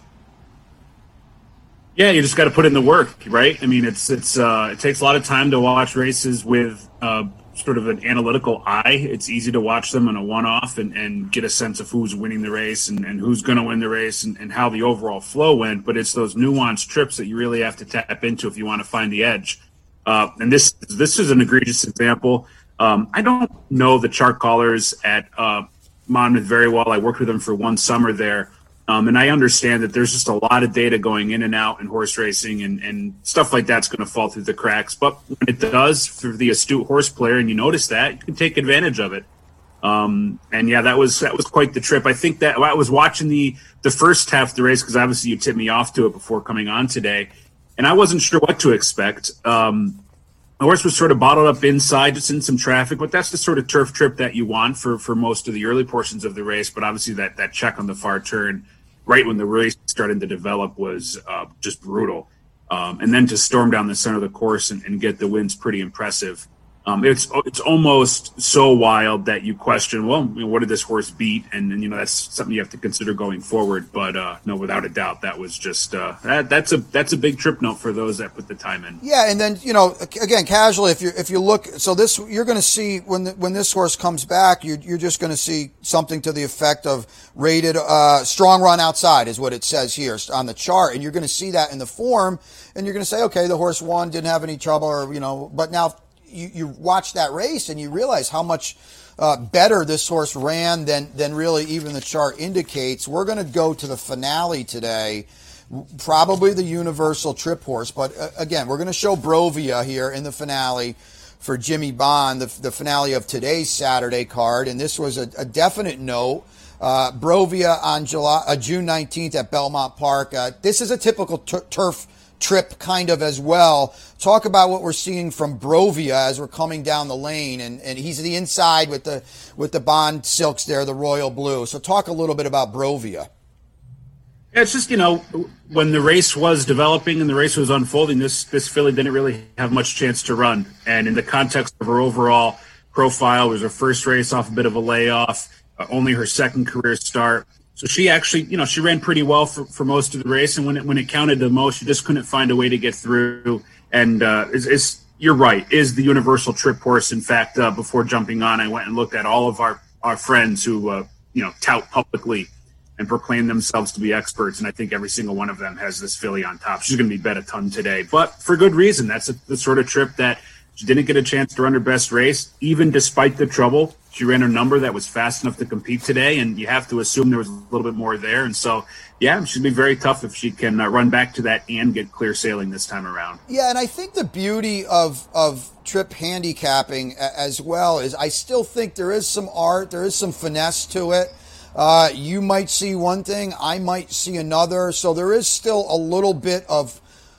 Yeah, you just got to put in the work, right? I mean, it takes a lot of time to watch races with sort of an analytical eye. It's easy to watch them on a one-off and get a sense of who's winning the race and who's going to win the race and how the overall flow went. But it's those nuanced trips that you really have to tap into if you want to find the edge. And this is an egregious example. I don't know the chart callers at Monmouth very well. I worked with them for one summer there. And I understand that there's just a lot of data going in and out in horse racing and stuff like that's going to fall through the cracks. But when it does, for the astute horse player, and you notice that, you can take advantage of it. And yeah, that was quite the trip. I think that I was watching the first half of the race because obviously you tipped me off to it before coming on today, and I wasn't sure what to expect. The horse was sort of bottled up inside, just in some traffic, but that's the sort of turf trip that you want for most of the early portions of the race. But obviously that check on the far turn, right when the race started to develop, was just brutal. And then to storm down the center of the course and get the win's pretty impressive. It's almost so wild that you question, well, what did this horse beat? And that's something you have to consider going forward. But no, without a doubt, that was just that's a big trip note for those that put the time in. Yeah, and then again, casually, if you look, so this you're going to see when this horse comes back, you're just going to see something to the effect of rated strong run outside is what it says here on the chart, and you're going to see that in the form, and you're going to say, okay, the horse won, didn't have any trouble, or but now. You watch that race and you realize how much better this horse ran than really even the chart indicates. We're going to go to the finale today, probably the Universal Trip horse. But again, we're going to show Brovia here in the finale for Jimmy Bond, the finale of today's Saturday card. And this was a definite note. Brovia on June 19th at Belmont Park. This is a typical turf trip kind of as well. Talk about what we're seeing from Brovia as we're coming down the lane, and he's the inside with the Bond silks there, the royal blue. So talk a little bit about Brovia. Yeah, it's just, when the race was developing and the race was unfolding, this filly didn't really have much chance to run. And in the context of her overall profile, it was her first race off a bit of a layoff, only her second career start. So she actually, she ran pretty well for most of the race, and when it counted the most, she just couldn't find a way to get through. And you're right, is the Universal Trip horse. In fact, before jumping on, I went and looked at all of our friends who tout publicly and proclaim themselves to be experts, and I think every single one of them has this filly on top. She's going to be bet a ton today, but for good reason. That's the sort of trip that she didn't get a chance to run her best race, even despite the trouble. She ran a number that was fast enough to compete today, and you have to assume there was a little bit more there. And so, yeah, she'd be very tough if she can run back to that and get clear sailing this time around. Yeah, and I think the beauty of trip handicapping as well is I still think there is some art, there is some finesse to it. You might see one thing, I might see another. So there is still a little bit of,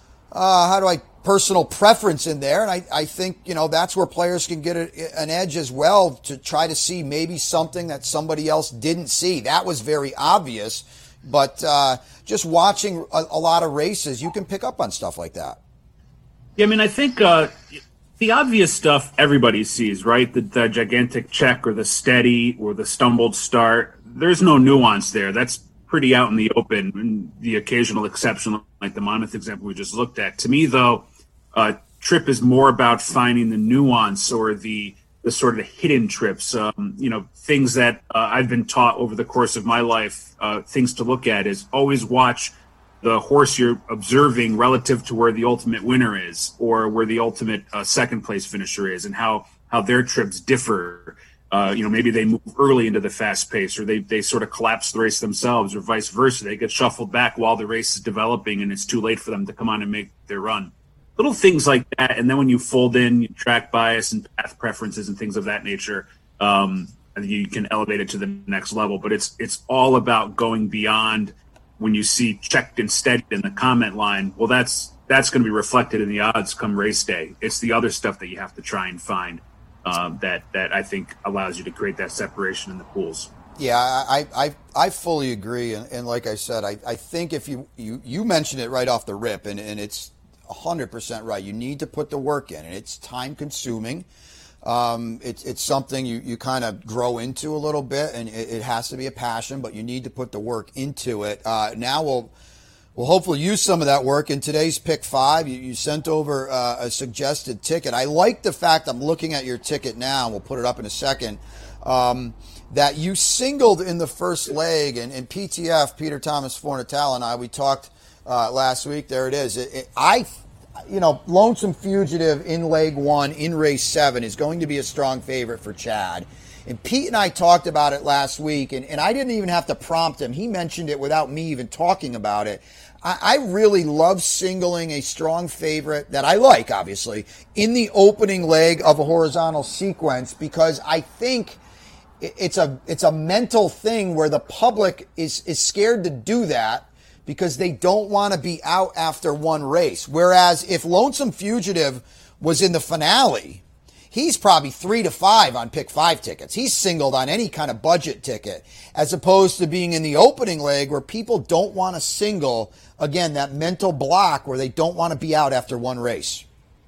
personal preference in there. And I think, that's where players can get an edge as well to try to see maybe something that somebody else didn't see. That was very obvious, but just watching a lot of races, you can pick up on stuff like that. Yeah, I mean, I think the obvious stuff everybody sees, right? The gigantic check or the steady or the stumbled start. There's no nuance there. That's pretty out in the open, and the occasional exception, like the Monmouth example we just looked at. To me, though, trip is more about finding the nuance or the sort of hidden trips, things that I've been taught over the course of my life, things to look at is always watch the horse you're observing relative to where the ultimate winner is or where the ultimate second place finisher is, and how their trips differ. Maybe they move early into the fast pace, or they sort of collapse the race themselves, or vice versa. They get shuffled back while the race is developing and it's too late for them to come on and make their run. Little things like that. And then when you fold in track bias and path preferences and things of that nature, I think you can elevate it to the next level. But it's all about going beyond when you see checked and steady in the comment line. Well, that's going to be reflected in the odds come race day. It's the other stuff that you have to try and find that I think allows you to create that separation in the pools. Yeah, I fully agree. And like I said, I think if you mentioned it right off the rip, and it's 100% right. You need to put the work in, and it's time consuming. It's something you kind of grow into a little bit, and it has to be a passion, but you need to put the work into it. Now we'll hopefully use some of that work in today's Pick 5. You sent over a suggested ticket. I like the fact, I'm looking at your ticket now, and we'll put it up in a second, that you singled in the first leg, and PTF, Peter Thomas Fornatal, and I, we talked last week. There it is. Lonesome Fugitive in leg 1 in race 7 is going to be a strong favorite for Chad. And Pete and I talked about it last week, and I didn't even have to prompt him. He mentioned it without me even talking about it. I really love singling a strong favorite that I like, obviously, in the opening leg of a horizontal sequence, because I think it's a mental thing where the public is scared to do that, because they don't want to be out after one race. Whereas if Lonesome Fugitive was in the finale, he's probably 3 to 5 on Pick 5 tickets. He's singled on any kind of budget ticket, as opposed to being in the opening leg where people don't want to single, again, that mental block where they don't want to be out after one race.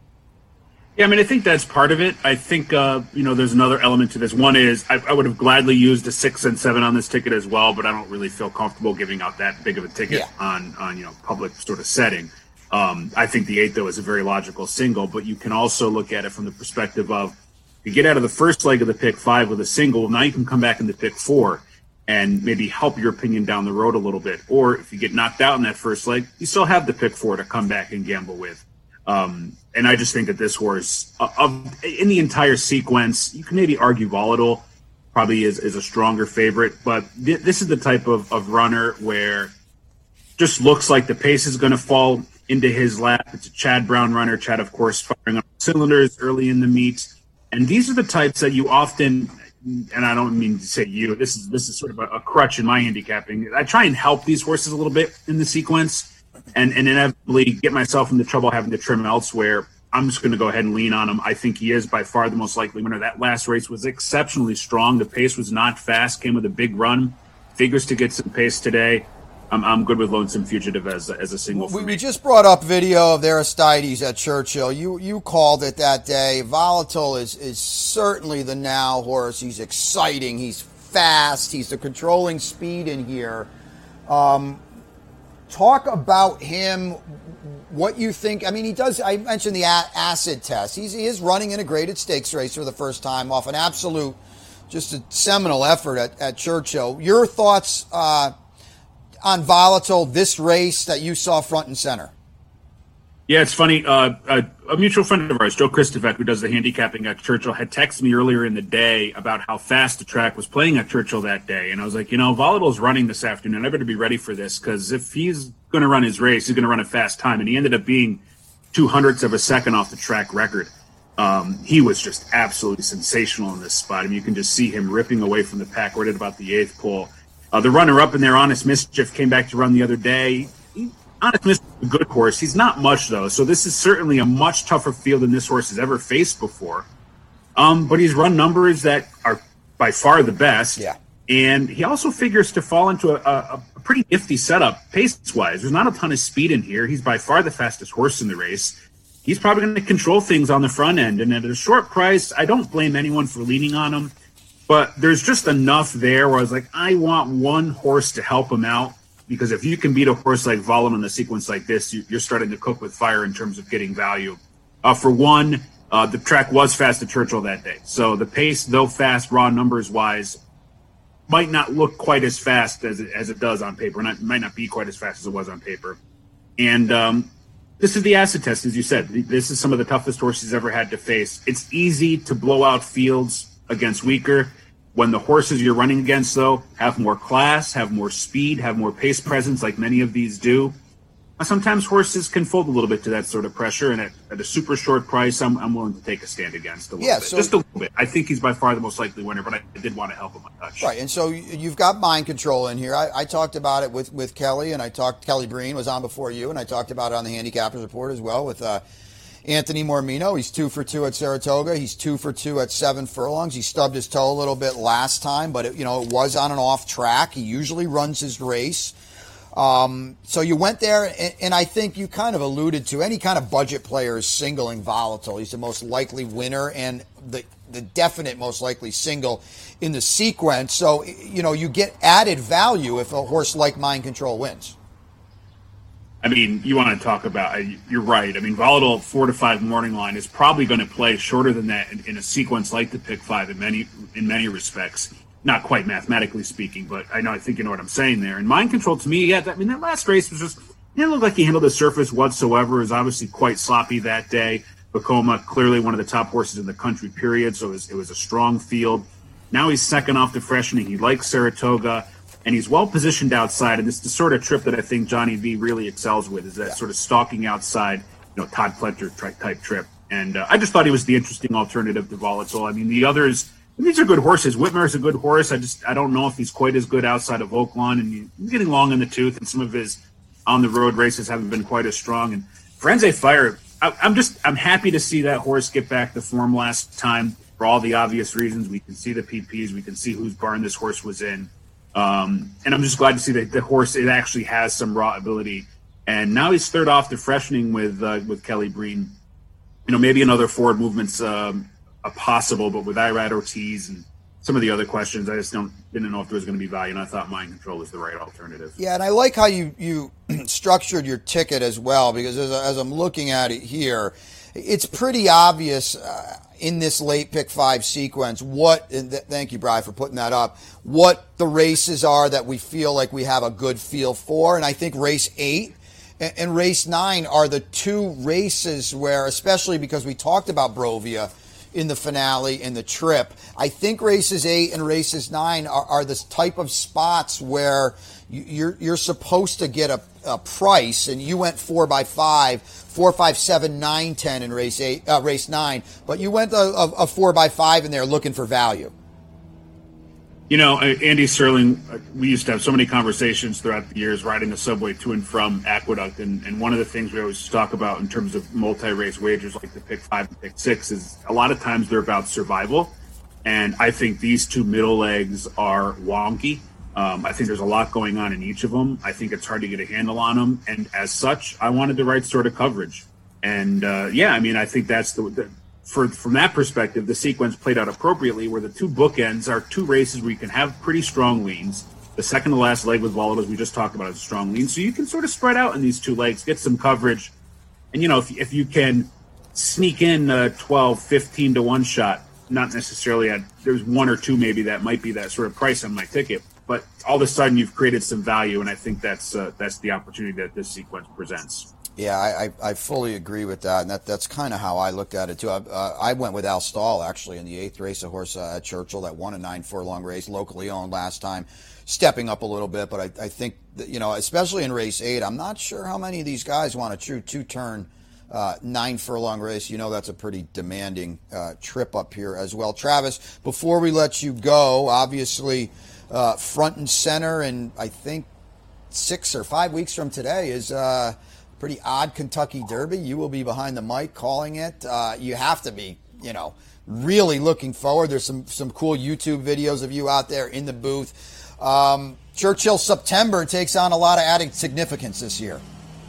Yeah, I think that's part of it. I think, there's another element to this. One is I would have gladly used a 6 and 7 on this ticket as well, but I don't really feel comfortable giving out that big of a ticket on public sort of setting. I think the 8, though, is a very logical single, but you can also look at it from the perspective of, you get out of the first leg of the Pick 5 with a single, now you can come back into Pick 4 and maybe help your opinion down the road a little bit. Or if you get knocked out in that first leg, you still have the Pick 4 to come back and gamble with. And I just think that this horse, in the entire sequence, you can maybe argue Volatile probably is a stronger favorite, but this is the type of runner where just looks like the pace is going to fall into his lap. It's a Chad Brown runner. Chad, of course, firing up cylinders early in the meet. And these are the types that you often, and I don't mean to say you, this is sort of a crutch in my handicapping. I try and help these horses a little bit in the sequence, and inevitably get myself into trouble having to trim elsewhere. I'm just going to go ahead and lean on him. I think he is by far the most likely winner. That last race was exceptionally strong. The pace was not fast, came with a big run. Figures to get some pace today. I'm good with Lonesome Fugitive as a single for me. We just brought up video of Aristides at Churchill. You called it that day. Volatile is certainly the now horse. He's exciting. He's fast. He's the controlling speed in here. Talk about him, what you think. He does, I mentioned the acid test. He is running in a graded stakes race for the first time off an absolute, just a seminal effort at Churchill. Your thoughts on Volatile, this race that you saw front and center? Yeah, it's funny. A mutual friend of ours, Joe Christovet, who does the handicapping at Churchill, had texted me earlier in the day about how fast the track was playing at Churchill that day. And I was like, Volatile's running this afternoon. I better be ready for this, because if he's going to run his race, he's going to run a fast time. And he ended up being 0.02 of a second off the track record. He was just absolutely sensational in this spot. You can just see him ripping away from the pack right at about the 8th pole. The runner-up in there, Honest Mischief, came back to run the other day. Honest Mischief is a good horse. He's not much, though, so this is certainly a much tougher field than this horse has ever faced before. But he's run numbers that are by far the best. Yeah. And he also figures to fall into a pretty nifty setup pace-wise. There's not a ton of speed in here. He's by far the fastest horse in the race. He's probably going to control things on the front end. And at a short price, I don't blame anyone for leaning on him. But there's just enough there where I was like, I want one horse to help him out. Because if you can beat a horse like Volatile in a sequence like this, you're starting to cook with fire in terms of getting value. For one, the track was fast at Churchill that day. So the pace, though fast, raw numbers-wise, might not look quite as fast as it does on paper. And it might not be quite as fast as it was on paper. And this is the acid test, as you said. This is some of the toughest horses he's ever had to face. It's easy to blow out fields against weaker. When the horses you're running against, though, have more class, have more speed, have more pace presence, like many of these do, sometimes horses can fold a little bit to that sort of pressure. And at a super short price, I'm willing to take a stand against a little bit. Just a little bit. I think he's by far the most likely winner, but I did want to help him a touch. Right, and so you've got mind control in here. I talked about it with Kelly, and Kelly Breen was on before you, and I talked about it on the Handicappers Report as well with Anthony Mormino. He's 2 for 2 at Saratoga. He's 2 for 2 at 7 furlongs. He stubbed his toe a little bit last time, but it was on and off track. He usually runs his race. So you went there, and I think you kind of alluded to any kind of budget player is singling Volatile. He's the most likely winner, and the definite most likely single in the sequence. So, you get added value if a horse like Mind Control wins. I mean, you want to talk about, you're right. I mean, Volatile 4 to 5 morning line is probably going to play shorter than that in a sequence like the pick 5 in many respects. Not quite mathematically speaking, but I think you know what I'm saying there. And Mind Control, to me, that last race was just, he didn't look like he handled the surface whatsoever. It was obviously quite sloppy that day. Bacoma, clearly one of the top horses in the country, period. So it was a strong field. Now he's second off the freshening. He likes Saratoga. And he's well positioned outside, and it's the sort of trip that I think Johnny V really excels with, is that sort of stalking outside, Todd Pletcher type trip. And I just thought he was the interesting alternative to Volatile. I mean, the others, these are good horses. Whitmer's a good horse. I don't know if he's quite as good outside of Oaklawn, and he's getting long in the tooth, and some of his on the road races haven't been quite as strong. And Firenze Fire, I'm happy to see that horse get back to form last time for all the obvious reasons. We can see the PPs, we can see whose barn this horse was in. And I'm just glad to see that the horse, it actually has some raw ability. And now he's third off the freshening with Kelly Breen. Maybe another forward movement's possible, but with Irad Ortiz and some of the other questions, I just didn't know if there was going to be value, and I thought Mind Control was the right alternative. Yeah, and I like how you structured your ticket as well, because as I'm looking at it here, it's pretty obvious in this late pick 5 sequence thank you, Bri, for putting that up, what the races are that we feel like we have a good feel for. And I think race 8 and race 9 are the two races where, especially because we talked about Brovia in the finale in the trip, I think races 8 and races 9 are this type of spots where you're supposed to get a price, and you went 4x5, 4, 5, 7, 9, 10 in race 9, but you went a 4x5 in there looking for value. Andy Sterling, we used to have so many conversations throughout the years riding the subway to and from Aqueduct, and one of the things we always talk about in terms of multi-race wagers like the pick 5 and pick 6 is a lot of times they're about survival, and I think these two middle legs are wonky. I think there's a lot going on in each of them. I think it's hard to get a handle on them. And as such, I wanted the right sort of coverage. And I think that's from that perspective, the sequence played out appropriately, where the two bookends are two races where you can have pretty strong leans. The second to last leg with Volatile, as we just talked about, is a strong lean. So you can sort of spread out in these two legs, get some coverage. And, if you can sneak in a 12, 15 to 1 shot, not necessarily there's one or two maybe that might be that sort of price on my ticket. But all of a sudden, you've created some value, and I think that's the opportunity that this sequence presents. Yeah, I fully agree with that, and that's kind of how I looked at it too. I went with Al Stahl actually in the 8th race, a horse at Churchill that won a 9-furlong race, locally owned last time, stepping up a little bit. But I think that, especially in race 8, I'm not sure how many of these guys want a true 2-turn 9-furlong race. That's a pretty demanding trip up here as well. Travis, before we let you go, obviously. Front and center, and I think 6 or 5 weeks from today is pretty odd Kentucky Derby. You will be behind the mic calling it. You have to be, really looking forward. There's some cool YouTube videos of you out there in the booth. Churchill September takes on a lot of added significance this year.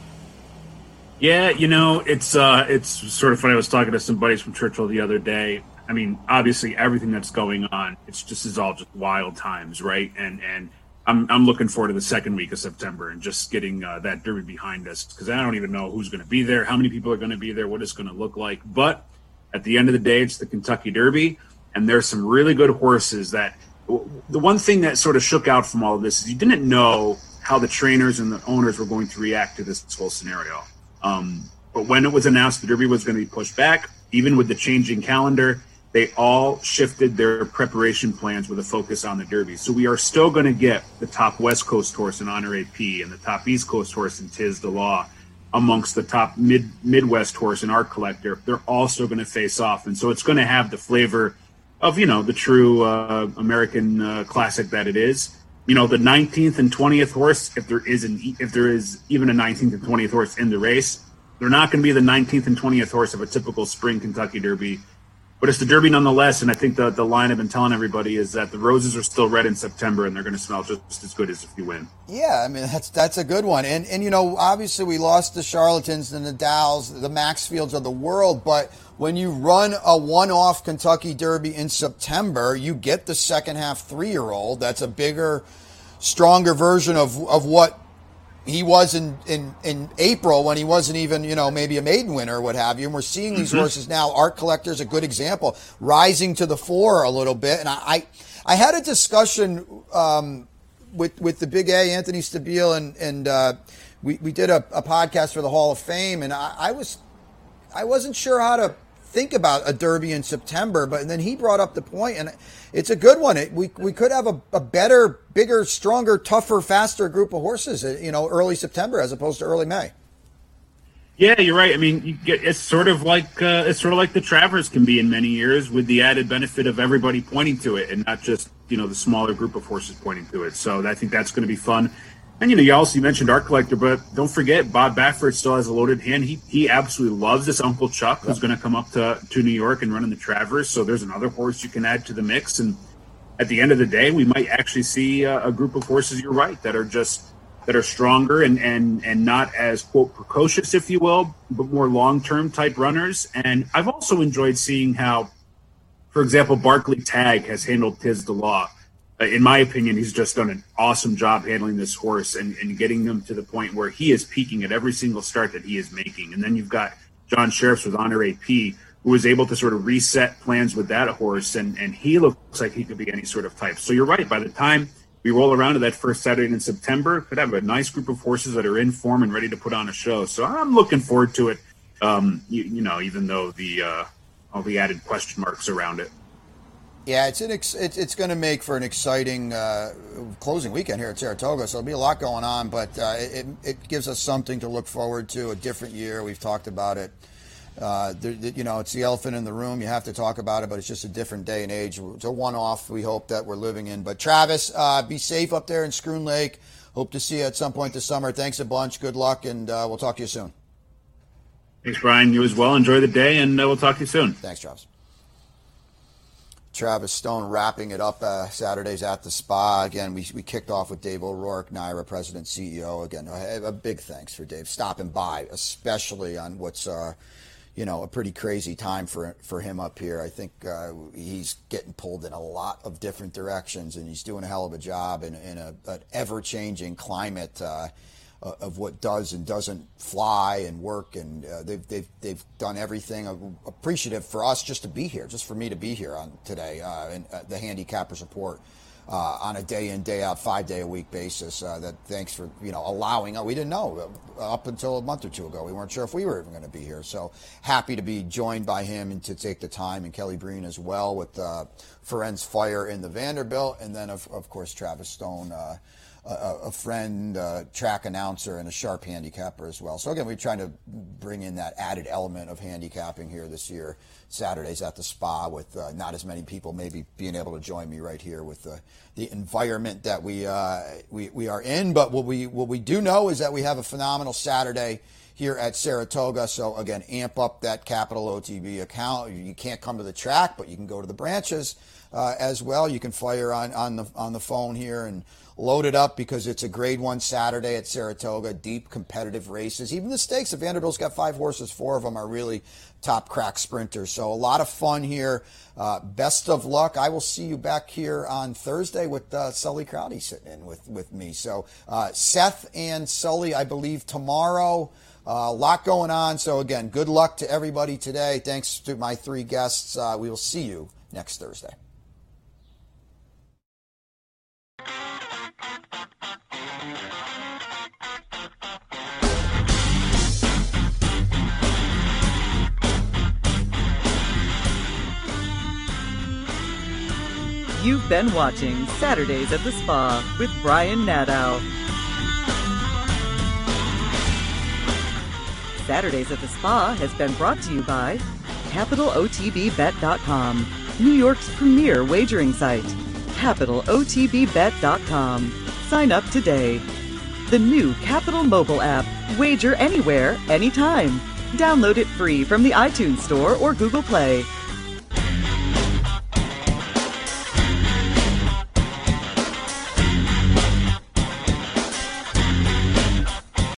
Yeah, it's sort of funny. I was talking to some buddies from Churchill the other day. I mean, obviously, everything that's going on, is all just wild times, right? And I'm looking forward to the second week of September and just getting that Derby behind us, because I don't even know who's going to be there, how many people are going to be there, what it's going to look like. But at the end of the day, it's the Kentucky Derby, and there's some really good horses that – the one thing that sort of shook out from all of this is you didn't know how the trainers and the owners were going to react to this whole scenario. But when it was announced the Derby was going to be pushed back, even with the changing calendar – they all shifted their preparation plans with a focus on the Derby. So we are still going to get the top West Coast horse in Honor AP and the top East Coast horse in Tiz the Law amongst the top Midwest horse in Art Collector. They're all still going to face off. And so it's going to have the flavor of, the true American classic that it is. The 19th and 20th horse, if there is even a 19th and 20th horse in the race, they're not going to be the 19th and 20th horse of a typical spring Kentucky Derby. But it's the Derby nonetheless, and I think the line I've been telling everybody is that the roses are still red in September, and they're going to smell just as good as if you win. Yeah, I mean, that's a good one. And you know, obviously we lost the Charlatans, the Nadals, the Maxfields of the world, but when you run a one-off Kentucky Derby in September, you get the second half 3-year-old. That's a bigger, stronger version of what he was in April when he wasn't even, you know, maybe a maiden winner or what have you. And we're seeing these horses now. Art Collector's a good example, rising to the fore a little bit. And I had a discussion with the Big A, Anthony Stabile, and we did a podcast for the Hall of Fame, and I wasn't sure how to think about a Derby in September, but then he brought up the point, and it's a good one. We could have a better, bigger, stronger, tougher, faster group of horses, you know, early September as opposed to early May. Yeah, you're right. I mean, it's sort of like the Travers can be in many years, with the added benefit of everybody pointing to it and not just, you know, the smaller group of horses pointing to it. So I think that's going to be fun. And, you know, you mentioned Art Collector, but don't forget Bob Baffert still has a loaded hand. He absolutely loves this Uncle Chuck, who's going to come up to New York and run in the Travers. So there's another horse you can add to the mix. And at the end of the day, we might actually see a group of horses, you're right, that are stronger and not as, quote, precocious, if you will, but more long-term type runners. And I've also enjoyed seeing how, for example, Barclay Tagg has handled Tiz the Law. In my opinion, he's just done an awesome job handling this horse and getting him to the point where he is peaking at every single start that he is making. And then you've got John Sheriffs with Honor AP, who was able to sort of reset plans with that horse, and he looks like he could be any sort of type. So you're right. By the time we roll around to that first Saturday in September, could have a nice group of horses that are in form and ready to put on a show. So I'm looking forward to it, you know, even though all the added question marks around it. Yeah, it's going to make for an exciting closing weekend here at Saratoga. So there'll be a lot going on, but it gives us something to look forward to. A different year. We've talked about it. You know, it's the elephant in the room. You have to talk about it, but it's just a different day and age. It's a one-off we hope that we're living in. But Travis, be safe up there in Schroon Lake. Hope to see you at some point this summer. Thanks a bunch. Good luck, and we'll talk to you soon. Thanks, Brian. You as well. Enjoy the day, and we'll talk to you soon. Thanks, Travis. Travis Stone wrapping it up Saturdays at the Spa. Again, we kicked off with Dave O'Rourke, NYRA President, CEO. Again, a big thanks for Dave stopping by, especially on what's you know, a pretty crazy time for him up here. I think he's getting pulled in a lot of different directions, and he's doing a hell of a job in an ever-changing climate of what does and doesn't fly and work, and they've done everything. Appreciative for us just to be here, just for me to be here on today, and the Handicappers Report on a day in, day out, 5-day-a-week basis. That thanks for, you know, allowing. We didn't know up until a month or two ago. We weren't sure if we were even going to be here. So happy to be joined by him and to take the time, and Kelly Breen as well with Ferenz Fire in the Vanderbilt, and then of course Travis Stone. A friend, track announcer, and a sharp handicapper as well. So again, we're trying to bring in that added element of handicapping here this year. Saturdays at the Spa with not as many people maybe being able to join me right here with the environment that we are in. But what we do know is that we have a phenomenal Saturday here at Saratoga. So again, amp up that Capital OTB account. You can't come to the track, but you can go to the branches as well. You can fire on the phone here and load it up, because it's a grade 1 Saturday at Saratoga. Deep competitive races. Even the stakes, the Vanderbilt's got 5 horses. 4 of them are really top crack sprinters. So a lot of fun here. Best of luck. I will see you back here on Thursday with Sully Crowdy sitting in with me. So Seth and Sully, I believe, tomorrow. A lot going on. So again, good luck to everybody today. Thanks to my 3 guests. We will see you next Thursday. You've been watching Saturdays at the Spa with Brian Nadeau. Saturdays at the Spa has been brought to you by CapitalOTBBet.com, New York's premier wagering site. CapitalOTBBet.com. Sign up today. The new Capital mobile app. Wager anywhere, anytime. Download it free from the iTunes Store or Google Play.